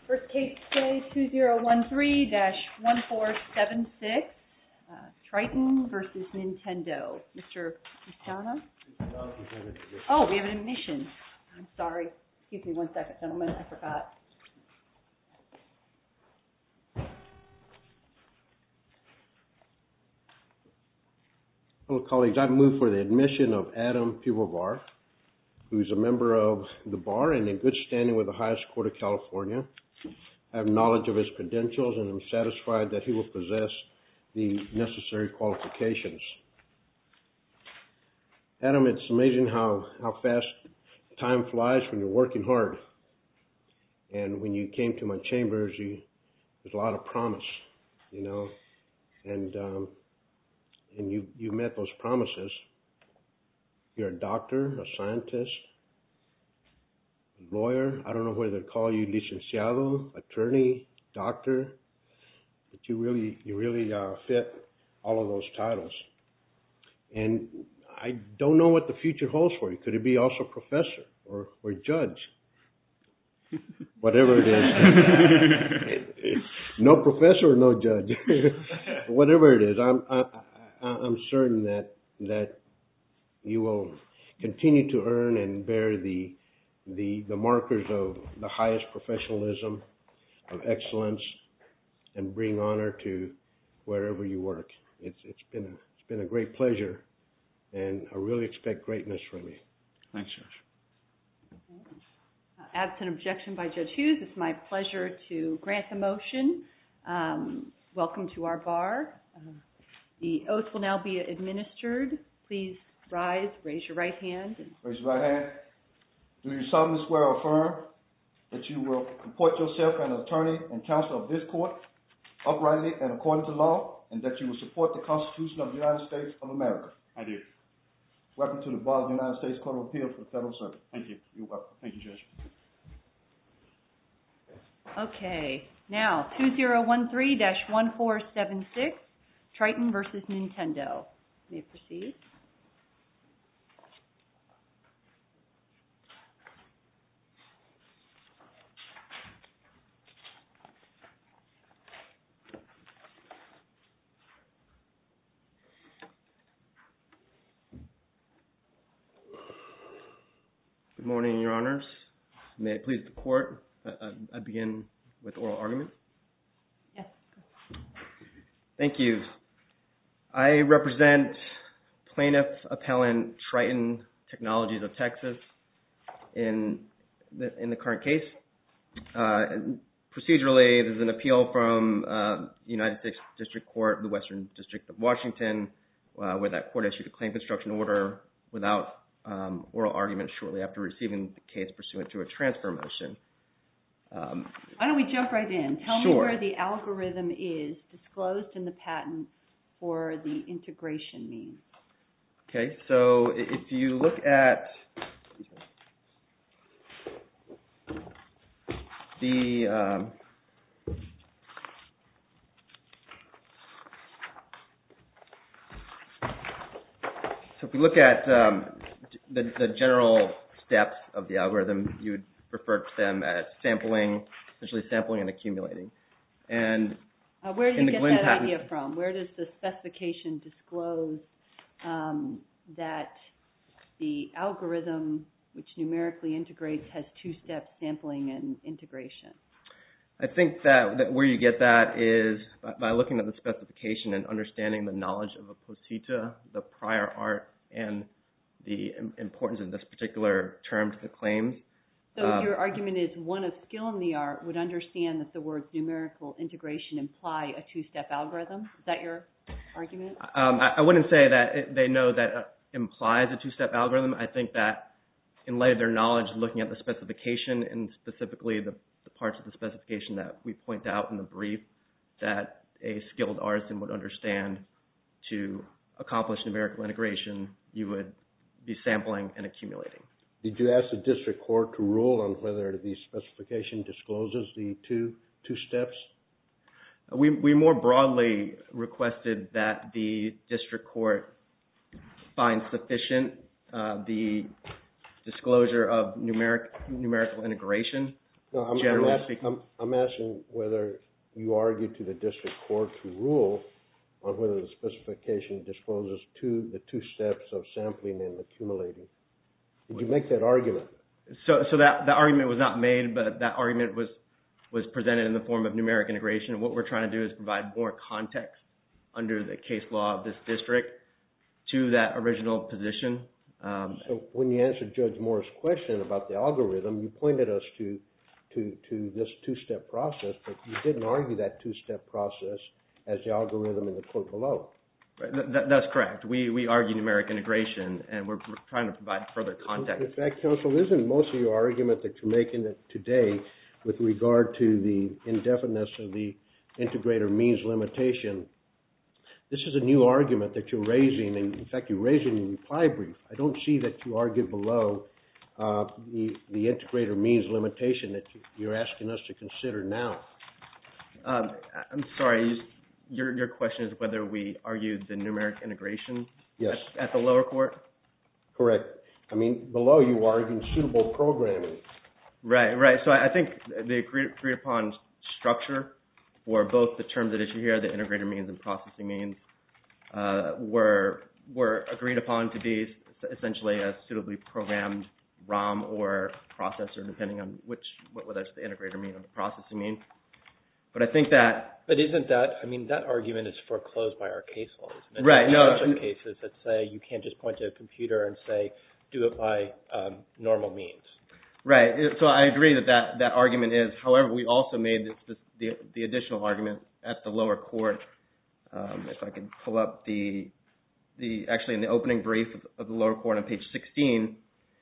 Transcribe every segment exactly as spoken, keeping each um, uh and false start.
First case today, two zero one three dash one four seven six, uh, Triton versus Nintendo. Mister Quintana? Oh, we have an admission. I'm sorry. Excuse me one second, gentlemen. I forgot. Hello, colleagues. I move for the admission of Adam Pivovar, who's a member of the bar and in good standing with the highest court of California. I have knowledge of his credentials and am satisfied that he will possess the necessary qualifications. Adam, it's amazing how, how fast time flies when you're working hard. And when you came to my chambers, you, there's a lot of promise, you know, and um, and you, you met those promises. You're a doctor, a scientist, a lawyer. I don't know whether to call you licenciado, attorney, doctor, but you really you really uh, fit all of those titles. And I don't know what the future holds for you. Could it be also professor or, or judge? Whatever it is. No professor or no judge. Whatever it is, I'm I, I, I'm certain that that you will continue to earn and bear the the the markers of the highest professionalism, of excellence, and bring honor to wherever you work. It's it's been a it's been a great pleasure, and I really expect greatness from you. Thanks, Judge. Uh, absent objection by Judge Hughes, it's my pleasure to grant the motion. Um, welcome to our bar. Uh, the oath will now be administered. Please rise, raise your right hand. Raise your right hand. Do you solemnly swear or affirm that you will comport yourself as an attorney and counsel of this court uprightly and according to law, and that you will support the Constitution of the United States of America? I do. Welcome to the Bar of the United States Court of Appeals for the Federal Circuit. Thank you. You're welcome. Thank you, Judge. Okay. Now, two zero one three dash one four seven six, Triton versus Nintendo. You may proceed. Good morning, Your Honors. May it please the Court, I, I begin with oral argument. Yes. Thank you. I represent plaintiff appellant Triton Technologies of Texas in the, in the current case. Uh, procedurally, there's an appeal from uh, United States District Court, the Western District of Washington, uh, where that court issued a claim construction order without Um, oral argument shortly after receiving the case pursuant to a transfer motion. Um, Why don't we jump right in? Tell sure. me where the algorithm is disclosed in the patent for the integration means. Okay, so if you look at the um, so if we look at um, The, the general steps of the algorithm, you would refer to them as sampling, essentially sampling and accumulating. And uh, where do you get Glynn that patent, idea from? Where does the specification disclose um, that the algorithm, which numerically integrates, has two steps, sampling and integration? I think that, that where you get that is by, by looking at the specification and understanding the knowledge of a posita, the prior art, and the importance of this particular term to the claims. So um, your argument is one of skill in the art would understand that the words numerical integration imply a two-step algorithm? Is that your argument? Um, I, I wouldn't say that it, they know that uh, implies a two-step algorithm. I think that in light of their knowledge, looking at the specification and specifically the, the parts of the specification that we point out in the brief, that a skilled artisan would understand to accomplish numerical integration, you would be sampling and accumulating. Did you ask the district court to rule on whether the specification discloses the two two steps? We we more broadly requested that the district court find sufficient uh, the disclosure of numeric numerical integration No, I'm, I'm, generally ask, speaking. I'm, I'm asking whether you argued to the district court to rule on whether the specification discloses two, the two steps of sampling and accumulating. Did you make that argument? So, so that, that argument was not made, but that argument was, was presented in the form of numeric integration. What we're trying to do is provide more context under the case law of this district to that original position. Um, so when you answered Judge Moore's question about the algorithm, you pointed us to, to, to this two-step process, but you didn't argue that two-step process as the algorithm in the court below. Right. That, that's correct. We, we argue numeric integration, and we're trying to provide further context. In fact, counsel, isn't most of your argument that you're making today with regard to the indefiniteness of the integrator means limitation? This is a new argument that you're raising, and in fact, you raised it in your reply brief. I don't see that you argued below uh, the, the integrator means limitation that you're asking us to consider now. Um, I'm sorry. Your, your question is whether we argued the numeric integration yes. at, at the lower court? Correct. I mean, below you argued suitable programming. Right, right. So I think the agreed, agreed upon structure for both the terms at issue here, the integrator means and processing means, uh, were were agreed upon to be essentially a suitably programmed ROM or processor, depending on which, whether it's the integrator mean or the processing mean. But I think that... But isn't that, I mean, that argument is foreclosed by our case laws. Isn't it? Right, There no. are some cases that say you can't just point to a computer and say, do it by um, normal means. Right. So I agree that that, that argument is. However, we also made this, the, the additional argument at the lower court. Um, if I could pull up the, the actually in the opening brief of, of the lower court on page sixteen,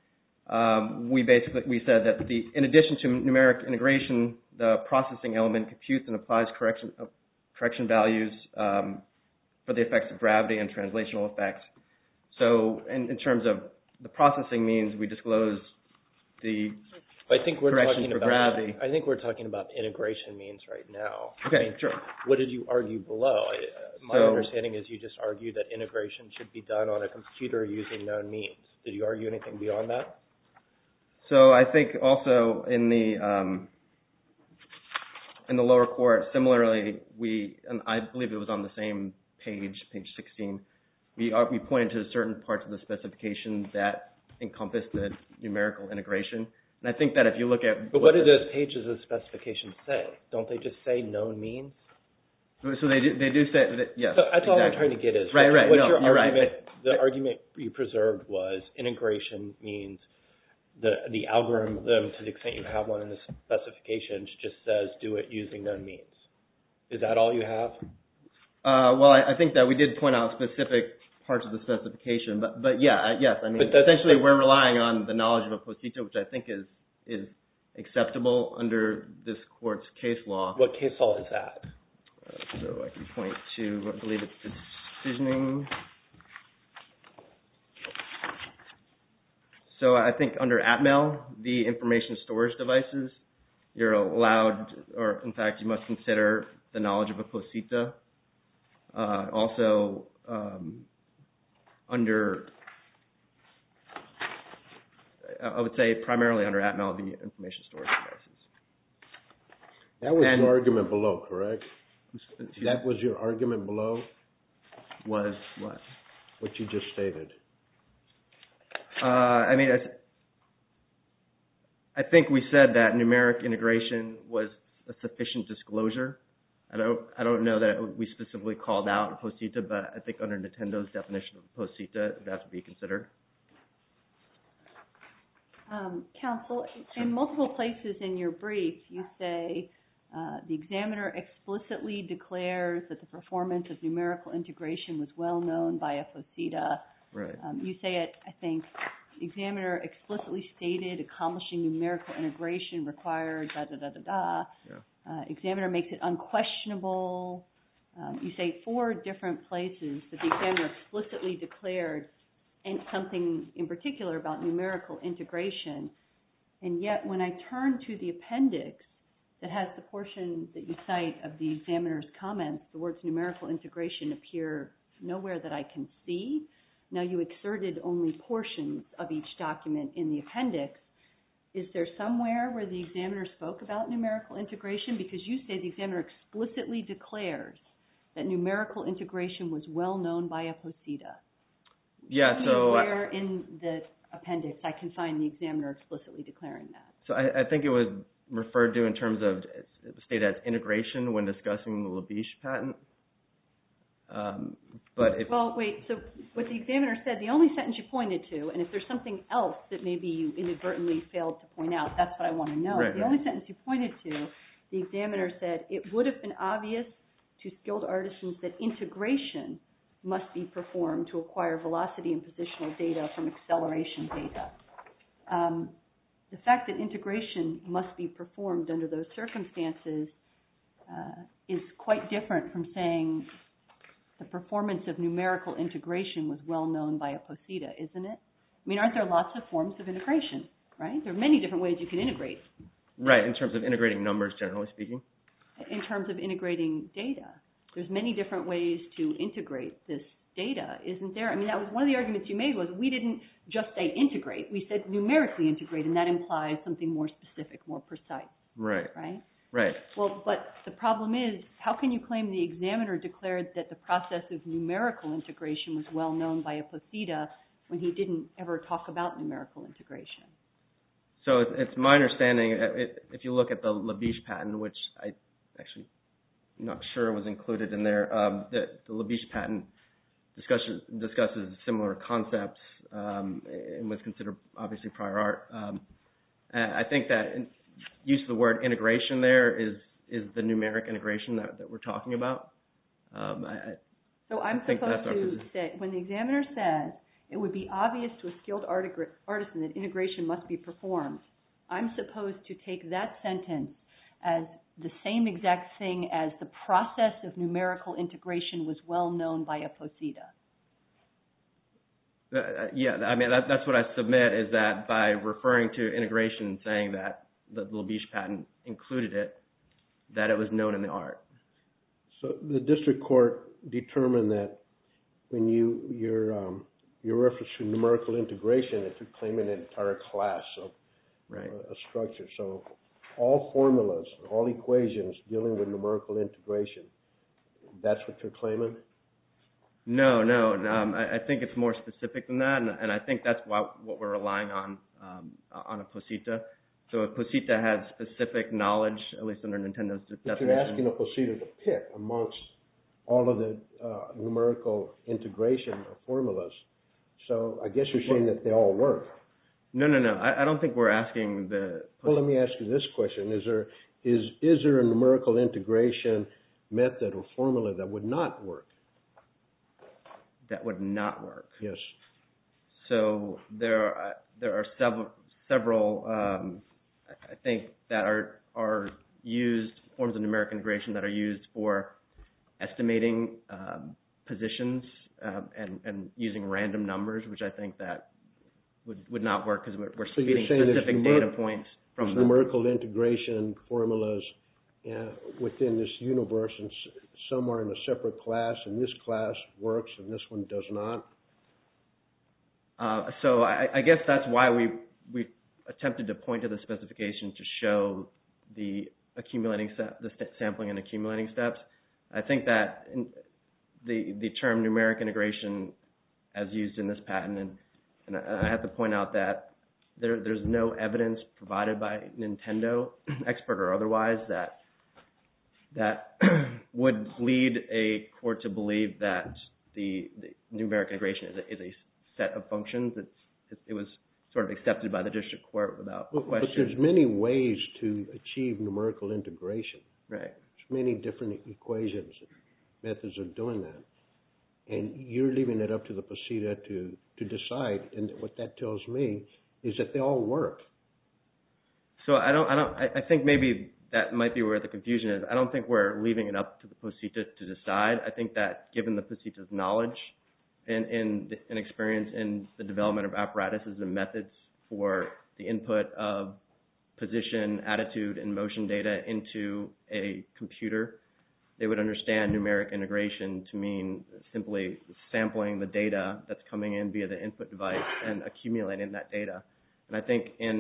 um, we basically we said that the in addition to numeric integration, the processing element computes and applies correction uh, correction values um, for the effects of gravity and translational effects. So in, in terms of the processing means, we disclose the I think we're correction talking for about, gravity. I think we're talking about integration means right now. Okay, I mean, sure. What did you argue below? I, uh, my So, understanding is you just argued that integration should be done on a computer using known means. Did you argue anything beyond that? So I think also in the um, in the lower court, similarly, we and I believe it was on the same page, page sixteen. We are, we pointed to certain parts of the specification that encompass the numerical integration. And I think that if you look at... But what do those pages of specifications say? Don't they just say known means? So they do, they do say that, yes. So that's exactly. all I'm trying to get is, right, right. what's No, your you're argument? right. The argument you preserved was integration means the the algorithm, to the extent you have one in the specifications, just says do it using known means. Is that all you have? Uh, well, I, I think that we did point out specific parts of the specification, but but yeah, yes. I mean, essentially, we're relying on the knowledge of a posita, which I think is is acceptable under this court's case law. What case law is that? Uh, so I can point to, I believe it's decisioning. So I think under Atmel, the information storage devices, you're allowed, or in fact, you must consider the knowledge of a posita. Uh, also, um, under, I would say primarily under Atmel, the information storage devices. That was And, your argument below, correct? excuse That me, was your argument below, was what? what you just stated. Uh, I mean, I, I think we said that numeric integration was a sufficient disclosure. I don't, I don't know that we specifically called out a posita, but I think under Nintendo's definition of a posita, that would be considered. Um, counsel, in multiple places in your brief, you say uh, the examiner explicitly declares that the performance of numerical integration was well known by a posita. Right. Um, you say it, I think, the examiner explicitly stated accomplishing numerical integration required da da da da da. Yeah. Uh, examiner makes it unquestionable. Um, you say four different places that the examiner explicitly declared and something in particular about numerical integration. And yet when I turn to the appendix that has the portion that you cite of the examiner's comments, the words numerical integration appear nowhere that I can see. Now you exerted only portions of each document in the appendix, is there somewhere where the examiner spoke about numerical integration? Because you say the examiner explicitly declares that numerical integration was well known by Aposita. Yeah, Tell me so where in the appendix I can find the examiner explicitly declaring that. So I, I think it was referred to in terms of, it was stated as integration when discussing the Labiche patent. Um, but if, Well, wait, so what the examiner said, the only sentence you pointed to, and if there's something else that maybe you inadvertently failed to point out, that's what I want to know. Right, the right. only sentence you pointed to, the examiner said, it would have been obvious to skilled artisans that integration must be performed to acquire velocity and positional data from acceleration data. Um, the fact that integration must be performed under those circumstances uh, is quite different from saying the performance of numerical integration was well known by Aposita, isn't it? I mean, aren't there lots of forms of integration, right? There are many different ways you can integrate. right, in terms of integrating numbers, generally speaking. In terms of integrating data, there's many different ways to integrate this data, isn't there? I mean, that was one of the arguments you made was we didn't just say integrate. We said numerically integrate, and that implies something more specific, more precise, Right, right? right. Well, but the problem is, how can you claim the examiner declared that the process of numerical integration was well known by Aposita when he didn't ever talk about numerical integration? So it's, it's my understanding, it, if you look at the Labiche patent, which I actually am not sure was included in there, um, the, the Labiche patent discusses, discusses similar concepts um, and was considered obviously prior art. Um, I think that in, use of the word integration there is is the numeric integration that, that we're talking about. Um, I, so I'm I supposed to say, when the examiner says it would be obvious to a skilled artig- artisan that integration must be performed, I'm supposed to take that sentence as the same exact thing as the process of numerical integration was well known by Aposita. Uh, yeah, I mean, that, that's what I submit, is that by referring to integration and saying that the Labiche patent included it, that it was known in the art. So the district court determined that when you your um, your reference to numerical integration, it could claim an entire class of Right. uh, a structure. So all formulas, all equations dealing with numerical integration, that's what you're claiming? No, no. Um, I, I think it's more specific than that, and, and I think that's why, what we're relying on um, on Aposita. So Aposita has specific knowledge, at least under Nintendo's But definition. you're asking Aposita to pick amongst all of the uh, numerical integration of formulas. So I guess you're saying that they all work. No, no, no. I, I don't think we're asking the. Well, let me ask you this question: Is there is is there a numerical integration method or formula that would not work? That would not work. Yes. So there are there are several several um, I think that are are used forms of numeric integration that are used for estimating um, positions um, and and using random numbers, which I think that would would not work because we're, we're So you're feeding saying there's specific numer- data points from the, numerical integration formulas uh, within this universe, and s- some are in a separate class, and this class works and this one does not. Uh, so I, I guess that's why we we attempted to point to the specification to show the accumulating step, the st- sampling and accumulating steps. I think that in the the term numeric integration, as used in this patent, and, and I have to point out that there there's no evidence provided by Nintendo, expert or otherwise, that that would lead a court to believe that the, the numeric integration is a, is a set of functions. It's, it, it was sort of accepted by the district court without But, but question. there's many ways to achieve numerical integration. Right. There's many different equations, methods of doing that. And you're leaving it up to the Aposita to, to decide. And what that tells me is that they all work. So I don't, I don't, I, I think maybe that might be where the confusion is. I don't think we're leaving it up to the Aposita to decide. I think that given the Aposita's knowledge and, and, and experience in the development of apparatuses and methods for the input of position, attitude, and motion data into a computer, they would understand numeric integration to mean simply sampling the data that's coming in via the input device and accumulating that data. And I think in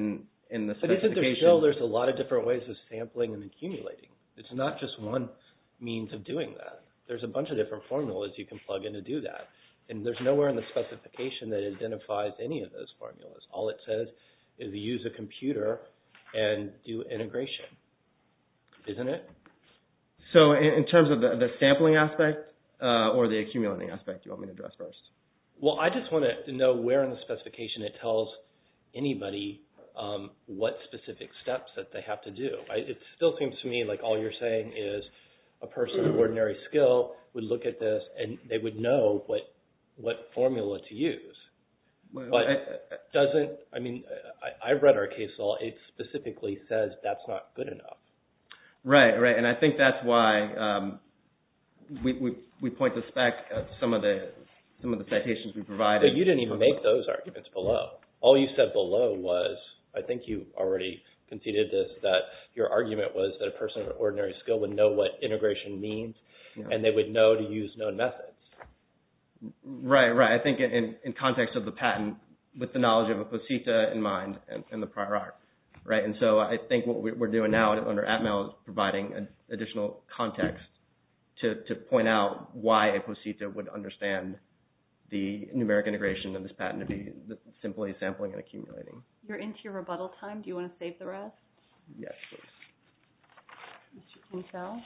in the But specification. isn't there still, there's a lot of different ways of sampling and accumulating. It's not just one means of doing that. There's a bunch of different formulas you can plug in to do that. And there's nowhere in the specification that identifies any of those formulas. All it says is use a computer and do integration. Isn't it? So in, in terms of the, the sampling aspect uh, or the accumulating aspect, you want me to address first? Well, I just want to know where in the specification it tells anybody um, what specific steps that they have to do. I, it still seems to me like all you're saying is a person of ordinary skill would look at this and they would know what what formula to use. Well, but I, I, doesn't, I mean, I, I've read our case law. It specifically says that's not good enough. Right, right. And I think that's why um, we, we we point to spec uh, some of the some of the citations we provided. But you didn't even make those arguments below. All you said below was, I think you already conceded this, that your argument was that a person of ordinary skill would know what integration means, yeah, and they would know to use known methods. Right, right. I think in, in context of the patent, with the knowledge of a posita in mind and, and the prior art, right? And so I think what we're doing now under Atmel is providing an additional context to, to point out why a posita would understand the numeric integration of this patent to be simply sampling and accumulating. You're into your rebuttal time. Do you want to save the rest? Yes, please. Mister Kinsell?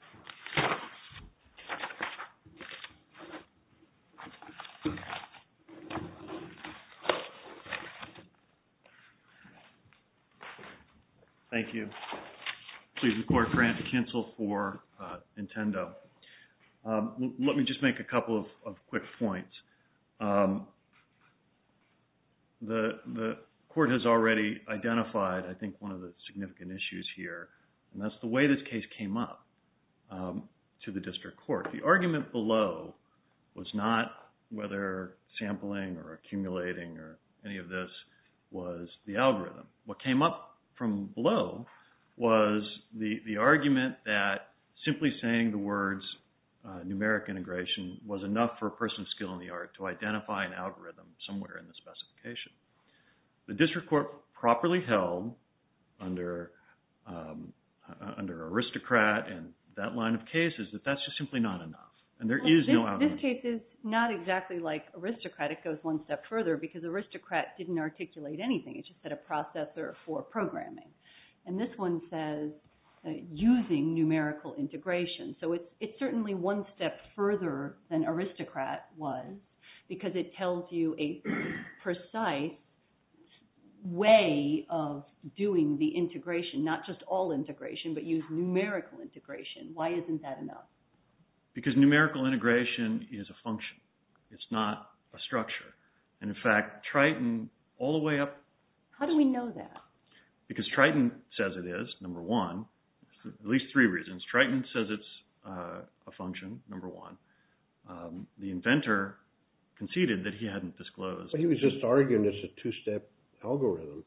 Thank you. Please, the court, Grant Kinsell for uh, Nintendo. Um, l- let me just make a couple of, of quick points. Um, the the court has already identified, I think, one of the significant issues here, and that's the way this case came up um, to the district court. The argument below was not whether sampling or accumulating or any of this was the algorithm. What came up from below was the, the argument that simply saying the words uh, numeric integration was enough for a person of skill in the art to identify an algorithm somewhere in the specification. The district court properly held under um, uh, under aristocrat and that line of cases that that's just simply not enough. And there well, is this, no algorithm. This case is not exactly like aristocrat. It goes one step further because aristocrat didn't articulate anything. It just said a processor for programming. And this one says uh, using numerical integration. So it's, it's certainly one step further than aristocrat was because it tells you a precise way of doing the integration, not just all integration, but use numerical integration. Why isn't that enough? Because numerical integration is a function. It's not a structure. And in fact, Triton, all the way up... How do we know that? Because Triton says it is, number one. There's at least three reasons. Triton says it's uh, a function, number one. Um, the inventor conceded that he hadn't disclosed. But he was just arguing it's a two-step algorithm.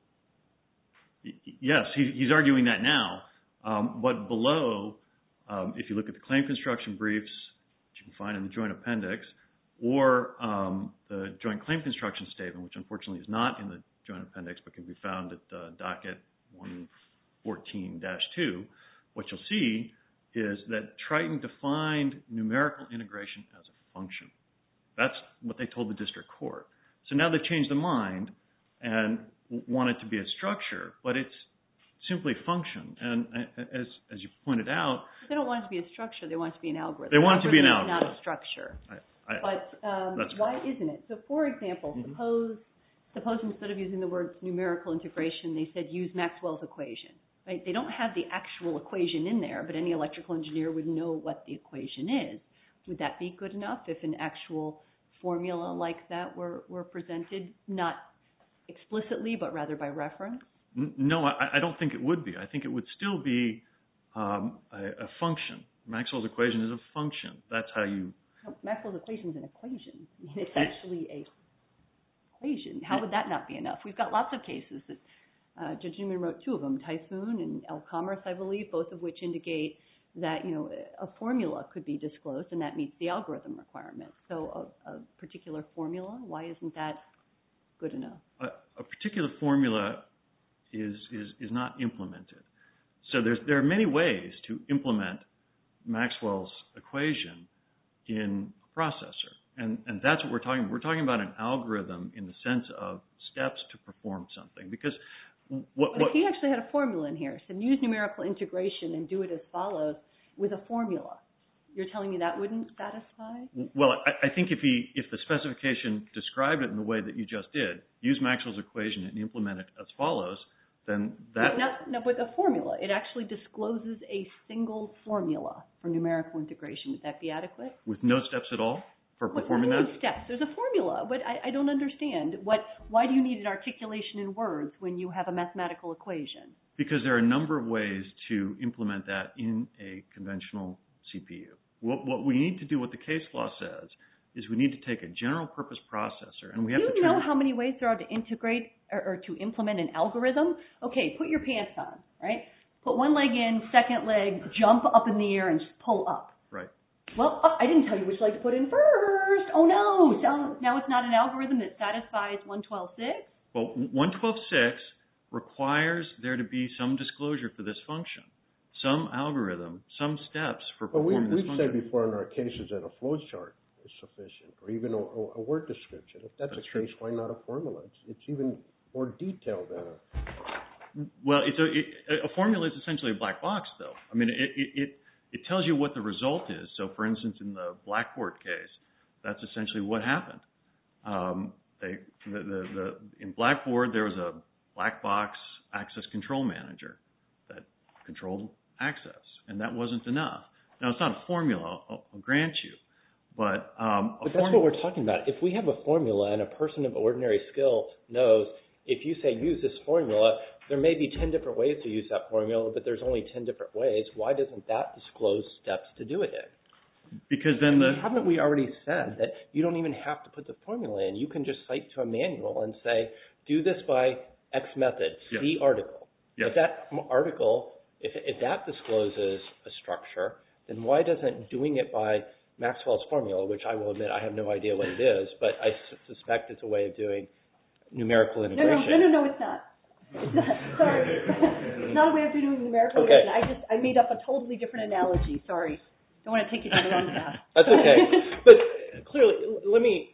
Y- yes, he, he's arguing that now. Um, but below... Um, if you look at the claim construction briefs, which you can find in the joint appendix, or um, the joint claim construction statement, which unfortunately is not in the joint appendix but can be found at uh, docket one fourteen dash two, what you'll see is that Triton defined numerical integration as a function. That's what they told the district court. So now they've changed their mind and want it to be a structure, but it's simply function. And as as you pointed out... They don't want it to be a structure. They want it to be an algorithm. They want it to be an algorithm. Not a structure. I, I, but um, why isn't it? So, for example, mm-hmm. suppose suppose instead of using the words numerical integration, they said use Maxwell's equation. Right? They don't have the actual equation in there, but any electrical engineer would know what the equation is. Would that be good enough if an actual formula like that were, were presented, not explicitly, but rather by reference? No, I, I don't think it would be. I think it would still be um, a, a function. Maxwell's equation is a function. That's how you... No, Maxwell's equation is an equation. It's actually a equation. How would that not be enough? We've got lots of cases that uh, Judge Newman wrote two of them, Typhoon and El Commerce, I believe, both of which indicate that, you know, a formula could be disclosed and that meets the algorithm requirement. So a, a particular formula, why isn't that good enough? A, a particular formula is is is not implemented. So there's there are many ways to implement Maxwell's equation in a processor, and and that's what we're talking about. We're talking about an algorithm in the sense of steps to perform something, because what, but what if he actually had a formula in here, so use numerical integration and do it as follows with a formula, you're telling me that wouldn't satisfy? Well, I, I think if he if the specification described it in the way that you just did, use Maxwell's equation and implement it as follows, then that... No, no, but a formula. It actually discloses a single formula for numerical integration. Would that be adequate? With no steps at all for What, performing what do you that? mean steps? There's a formula, but I, I don't understand. What? Why do you need an articulation in words when you have a mathematical equation? Because there are a number of ways to implement that in a conventional C P U. What, what we need to do, what the case law says, is we need to take a general purpose processor and we have Do to you turn know how many ways there are to integrate or, or to implement an algorithm? Okay, put your pants on, right? Put one leg in, second leg, jump up in the air and just pull up. Right. Well, I didn't tell you which leg to put in first. Oh no! So now it's not an algorithm that satisfies one twelve six? Well, one twelve six requires there to be some disclosure for this function, some algorithm, some steps for Well, we, performing this we've function. said before in our cases that a flow chart is sufficient, or even a, a word description. If that's, That's the case, why not a formula? It's, it's even more detailed than a... Well, it's a, it, a formula is essentially a black box, though. I mean, it, it, it, it tells you what the result is. So, for instance, in the Blackboard case, that's essentially what happened. Um, they, the, the, the, in Blackboard, there was a black box access control manager that controlled access, and that wasn't enough. Now, it's not a formula, I'll, I'll grant you, but... Um, a but that's form- what we're talking about. If we have a formula and a person of ordinary skill knows, if you say use this formula, there may be ten different ways to use that formula, but there's only ten different ways. Why doesn't that disclose steps to do it in? Because then the... Haven't we already said that you don't even have to put the formula in? You can just cite to a manual and say, do this by X method, Yes. C article. Yes. If that article, if, if that discloses a structure, then why doesn't doing it by Maxwell's formula, which I will admit I have no idea what it is, but I su- suspect it's a way of doing numerical No, no, integration. no, no, no, it's not. It's not. Sorry. It's not a way of doing numerical Okay. integration. I just, I made up a totally different analogy. Sorry. Don't want to take you down the wrong path. That's okay. But clearly, let me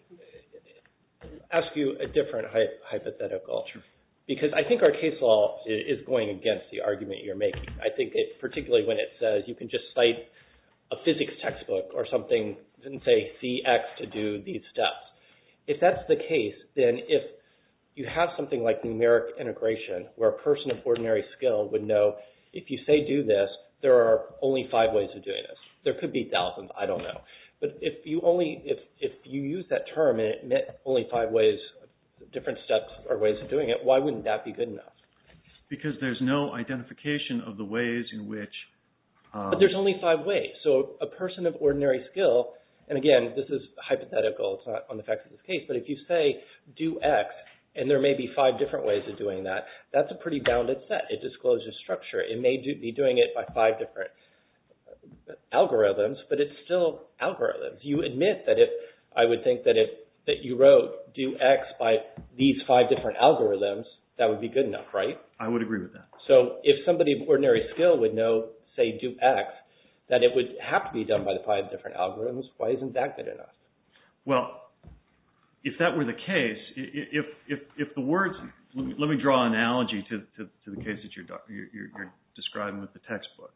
ask you a different hy- hypothetical. Sure. Because I think our case law is going against the argument you're making. I think it, particularly when it says you can just cite a physics textbook or something and say see X to do these steps. If that's the case, then if you have something like numeric integration where a person of ordinary skill would know if you say do this, there are only five ways of doing this. There could be thousands, I don't know. But if you only if if you use that term and it meant only five ways, different steps or ways of doing it, why wouldn't that be good enough? Because there's no identification of the ways in which... Um, but there's only five ways. So a person of ordinary skill, and again, this is hypothetical, it's not on the facts of this case, but if you say do X, and there may be five different ways of doing that, that's a pretty bounded set. It discloses structure. It may do, be doing it by five different algorithms, but it's still algorithms. You admit that if, I would think that if that you wrote do X by these five different algorithms, that would be good enough, right? I would agree with that. So if somebody of ordinary skill would know, say, do X, that it would have to be done by the five different algorithms, why isn't that good enough? Well, if that were the case, if if if the words, let me draw an analogy to to, to the case that you're, you're you're describing with the textbook.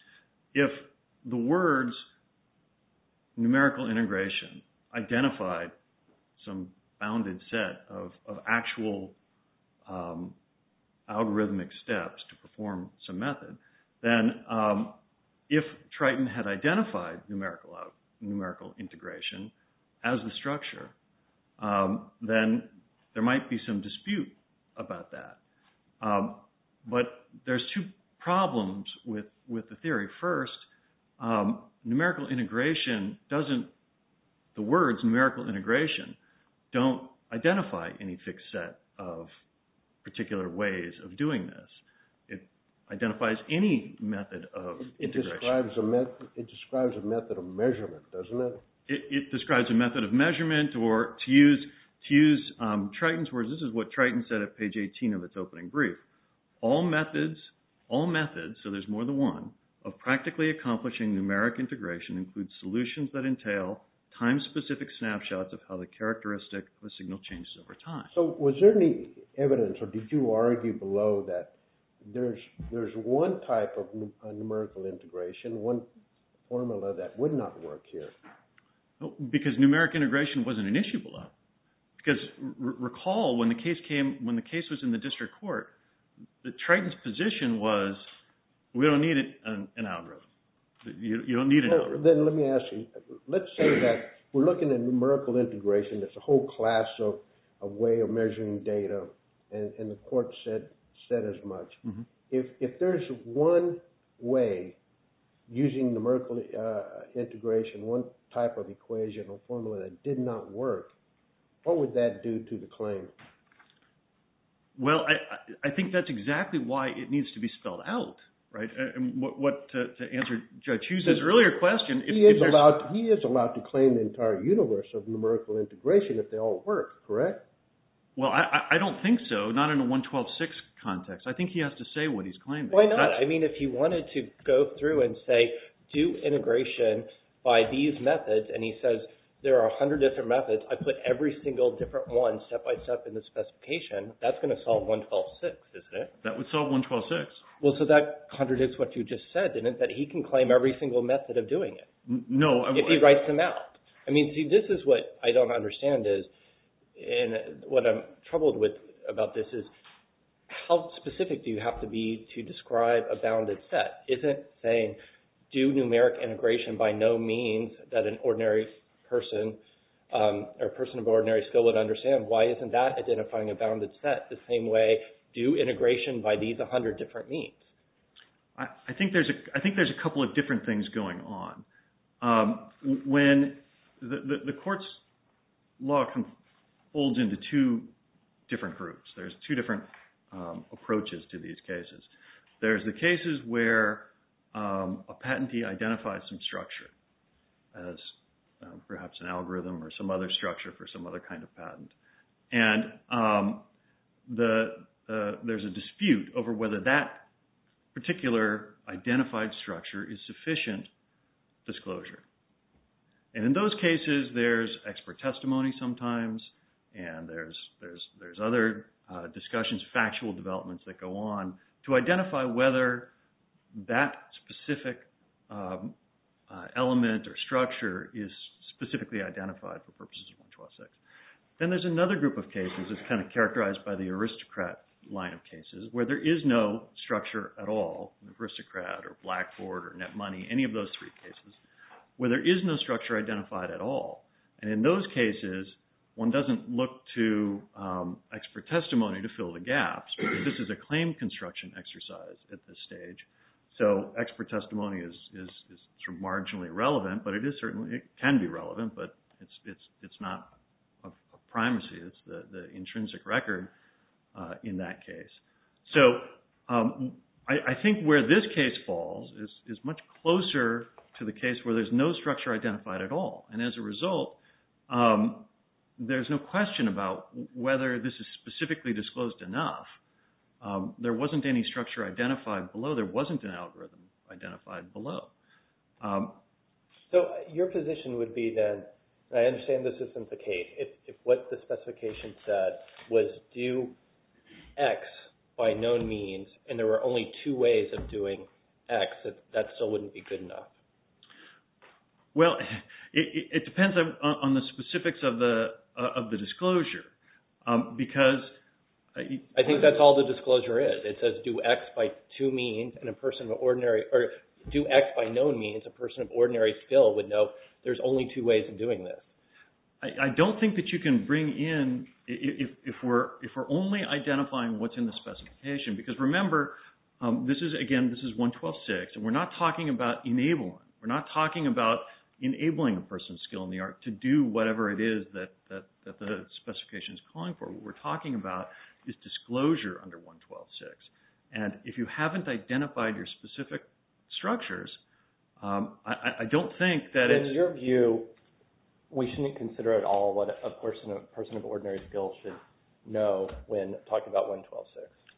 If the words numerical integration identified some bounded set of of actual um, algorithmic steps to perform some method, then um, if Triton had identified numerical out, numerical integration as the structure, um, then there might be some dispute about that. Um, but there's two problems with, with the theory. First, um, numerical integration doesn't, the words numerical integration don't identify any fixed set of particular ways of doing this. It identifies any method of It integration. describes a method. It describes a method of measurement, doesn't it? It, it describes a method of measurement, or to use to use um, Triton's words. This is what Triton said at page eighteen of its opening brief. all methods, all methods, so there's more than one, of practically accomplishing numeric integration include solutions that entail time-specific snapshots of how the characteristic of a signal changes over time. So was there any evidence, or did you argue below that there's there's one type of nu- uh, numerical integration, one formula that would not work here? No, because numeric integration wasn't an issue below. Because r- recall when the case came, when the case was in the district court, the Triton's position was, we don't need it, an, an algorithm. You, you don't need an well, algorithm. Then let me ask you, let's say that we're looking at numerical integration. It's a whole class of a way of measuring data, and, and the court said said as much. Mm-hmm. If if there's one way using numerical uh, integration, one type of equation or formula that did not work, what would that do to the claim? Well, I, I think that's exactly why it needs to be spelled out, right? And what, what to, to answer Judge Hughes' earlier question, if, he is if allowed he is allowed to claim the entire universe of numerical integration if they all work, correct? Well, I, I don't think so. Not in a one twelve six context. I think he has to say what he's claiming. Why not? That's, I mean, if he wanted to go through and say, do integration by these methods, and he says there are a hundred different methods, I put every single different one step by step in the specification, that's going to solve one twelve six, isn't it? that would solve one twelve six. Well, so that contradicts what you just said, didn't it? That he can claim every single method of doing it. No. I, if he writes them out. I mean, see, this is what I don't understand is, and what I'm troubled with about this is, how specific do you have to be to describe a bounded set? Isn't saying do numeric integration by no means that an ordinary person um, or person of ordinary skill would understand? Why isn't that identifying a bounded set the same way do integration by these one hundred different means? I, I think there's a I think there's a couple of different things going on. Um, when the, the, the court's law folds into two different groups. There's two different um, approaches to these cases. There's the cases where um, a patentee identifies some structure as uh, perhaps an algorithm or some other structure for some other kind of patent. And um, the uh, there's a dispute over whether that particular identified structure is sufficient disclosure. And in those cases, there's expert testimony sometimes, and there's there's there's other uh, discussions, factual developments that go on to identify whether that specific um, uh, element or structure is specifically identified for purposes of one twelve six. Then there's another group of cases that's kind of characterized by the aristocrat line of cases where there is no structure at all, aristocrat or Blackboard or net money, any of those three cases, where there is no structure identified at all. And in those cases, one doesn't look to um, expert testimony to fill the gaps, because this is a claim construction exercise at this stage. So expert testimony is, is, is sort of marginally relevant, but it is certainly, it can be relevant, but it's, it's, it's not of primacy. It's the, the intrinsic record uh, in that case. So um, I, I think where this case falls is, is much closer to the case where there's no structure identified at all. And as a result, um, there's no question about whether this is specifically disclosed enough. Um, there wasn't any structure identified below. There wasn't an algorithm identified below. Um, so your position would be then, and I understand this isn't the case, if, if what the specification said was do X by known means, and there were only two ways of doing X, that, that still wouldn't be good enough. Well, it, it, it depends on, on the specifics of the uh, of the disclosure, um, because uh, I think that's all the disclosure is. It says do X by two means, and a person of ordinary, or do X by known means, a person of ordinary skill would know there's only two ways of doing this. I, I don't think that you can bring in, if, if we're if we're only identifying what's in the specification, because remember, um, this is again this is one twelve six, and we're not talking about enablement. We're not talking about enabling a person's skill in the art to do whatever it is that, that, that the specification is calling for. What we're talking about is disclosure under one twelve six. And if you haven't identified your specific structures, um, I, I don't think that in it's... In your view, we shouldn't consider at all what a person, a person of ordinary skill should know when talking about one twelve six.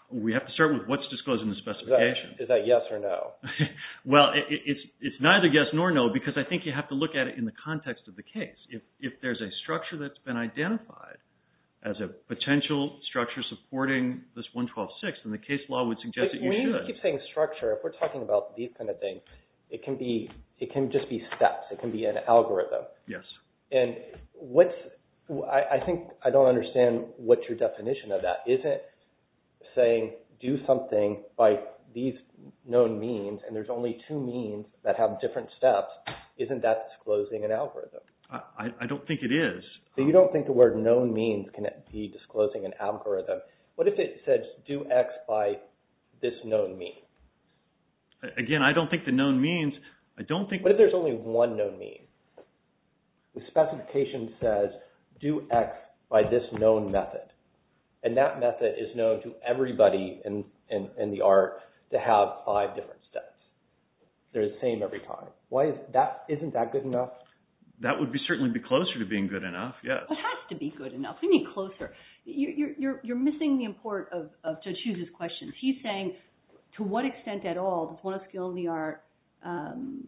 We have to start with what's disclosed in the specification. Is that, is that yes or no? Well, it, it's it's neither yes nor no, because I think you have to look at it in the context of the case. If if there's a structure that's been identified as a potential structure supporting this one twelve six, then the case law would suggest Wait, that you when should. When you keep saying structure, if we're talking about these kind of things, it can be it can just be steps. It can be an algorithm. Yes. And what's I, I think I don't understand what your definition of that isn't. Saying do something by these known means, and there's only two means that have different steps, isn't that disclosing an algorithm? I, I don't think it is. So you don't think the word known means can be disclosing an algorithm? What if it said do X by this known mean? Again, I don't think the known means, I don't think... What if there's only one known mean? The specification says do X by this known method. And that method is known to everybody in, in, in the art to have five different steps. They're the same every time. Why is that? Isn't that good enough? That would be certainly be closer to being good enough, yes. It has to be good enough. We need closer. You're, you're, you're missing the import of, of Judge Hughes' questions. He's saying, to what extent at all does one of skill in the art um,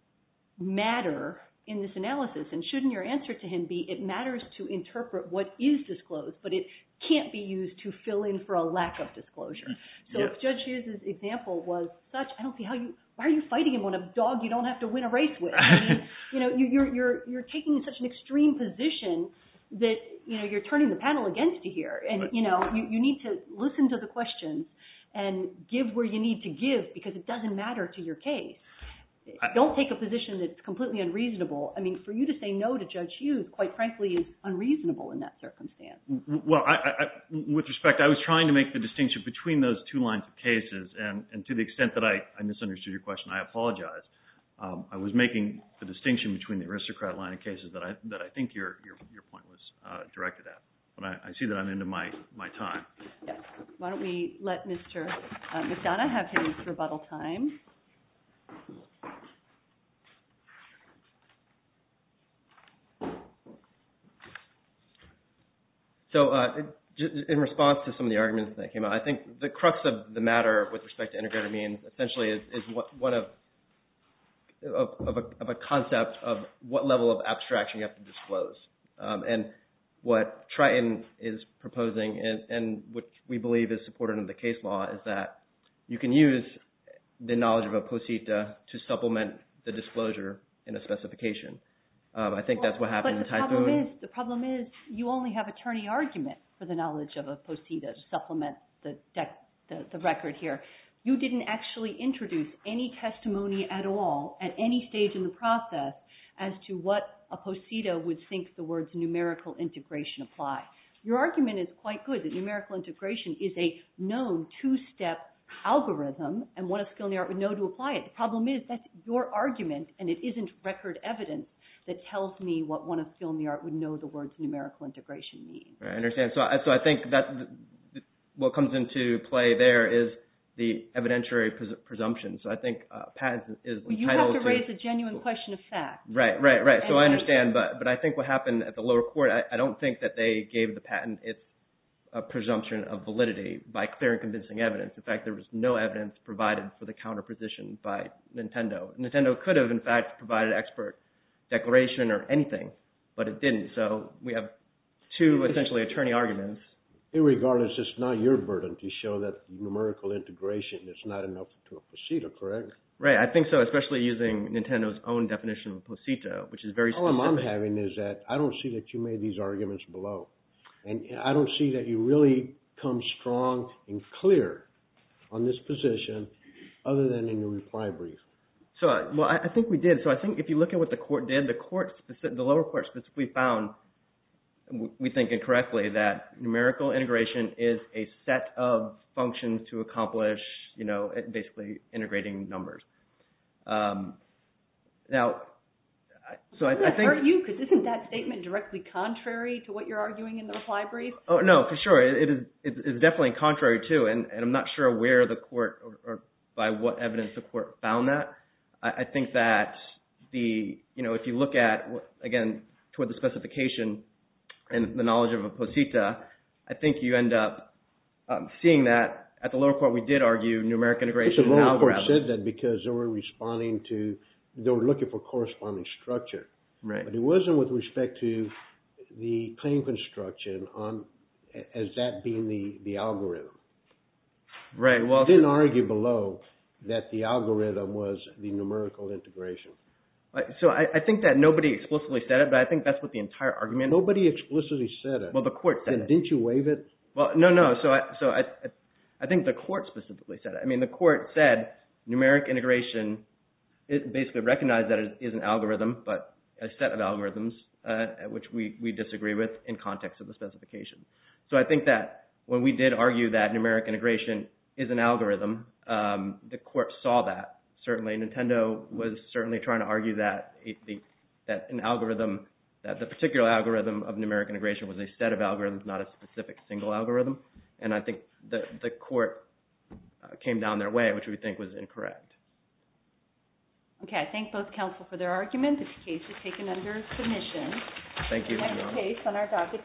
matter in this analysis? And shouldn't your answer to him be, it matters to interpret what is disclosed, but it can't be used to fill in for a lack of disclosure. So yes. If Judge Hughes' example was such, I don't see how you, why are you fighting him on a dog you don't have to win a race with? I mean, you know, you, you're, you're, you're taking such an extreme position that, you know, you're turning the panel against you here. And, you know, you, you need to listen to the questions and give where you need to give, because it doesn't matter to your case. Don't take a position that's completely unreasonable. I mean, for you to say no to Judge Hughes, quite frankly, is unreasonable in that circumstance. Well, I, I, with respect, I was trying to make the distinction between those two lines of cases, and, and to the extent that I, I misunderstood your question, I apologize. Um, I was making the distinction between the aristocrat line of cases that I that I think your your, your point was uh, directed at. But I, I see that I'm into my, my time. Yes. Why don't we let Mister Uh, McDonough have his rebuttal time. So uh, in response to some of the arguments that came out, I think the crux of the matter with respect to integrator means essentially is, is what, one of of, of, a, of a concept of what level of abstraction you have to disclose. Um, and what Triton is proposing, and, and which we believe is supported in the case law, is that you can use the knowledge of a posita to supplement the disclosure in a specification. Um, I think well, that's what happened in the Typhoon. Problem is, the problem is you only have attorney argument for the knowledge of a posita to supplement the, dec, the, the record here. You didn't actually introduce any testimony at all at any stage in the process as to what a posita would think the words numerical integration apply. Your argument is quite good that numerical integration is a known two-step algorithm, and one of skill in the art would know to apply it. The problem is that's your argument, and it isn't record evidence that tells me what one of skill in the art would know the words numerical integration mean. I understand. So, so I think that what comes into play there is the evidentiary pres presumption. So I think uh, Pat is well, you entitled have to, to raise a genuine question of fact. Right, right, right. So and I understand, but but I think what happened at the lower court, I, I don't think that they gave the patent its uh, presumption of validity by clear and convincing evidence. In fact, there was no evidence provided for the counterposition by Nintendo. Nintendo could have, in fact, provided expert declaration or anything, but it didn't. So we have two essentially attorney arguments. Irregardless, it's not your burden to show that numerical integration is not enough to a posita, correct? Right, I think so, especially using Nintendo's own definition of a posita, which is very specific. All I'm having is that I don't see that you made these arguments below. And I don't see that you really come strong and clear on this position other than in your reply brief. So, well, I think we did. So I think if you look at what the court did, the court, specific, the lower court specifically found, we think incorrectly, that numerical integration is a set of functions to accomplish, you know, basically integrating numbers. Um, now, so I, I think... hurt you, because isn't that statement directly contrary to what you're arguing in the reply brief? Oh, no, for sure. It, it is it's definitely contrary to, and, and I'm not sure where the court, or, or by what evidence the court found that. I, I think that the, you know, if you look at, again, toward the specification and the knowledge of a posita, I think you end up um, seeing that at the lower court, we did argue numeric integration the and lower court algorithms. said that because they were responding to, they were looking for corresponding structure. Right. But it wasn't with respect to the claim construction on as that being the, the algorithm. Right. Well, you didn't argue below that the algorithm was the numerical integration. So I, I think that nobody explicitly said it, but I think that's what the entire argument. Nobody explicitly said it. Well, the court said then it. Didn't you waive it? Well, no, no. So I, so I, I think the court specifically said it. I mean, the court said numeric integration. It basically recognized that it is an algorithm, but a set of algorithms, uh, which we, we disagree with in context of the specification. So I think that when we did argue that numeric integration is an algorithm, um, the court saw that. Certainly, Nintendo was certainly trying to argue that a, the, that an algorithm, that the particular algorithm of numeric integration was a set of algorithms, not a specific single algorithm. And I think the, the court uh, came down their way, which we think was incorrect. Okay, I thank both counsel for their argument. This case is taken under submission. Thank you. The next case on our docket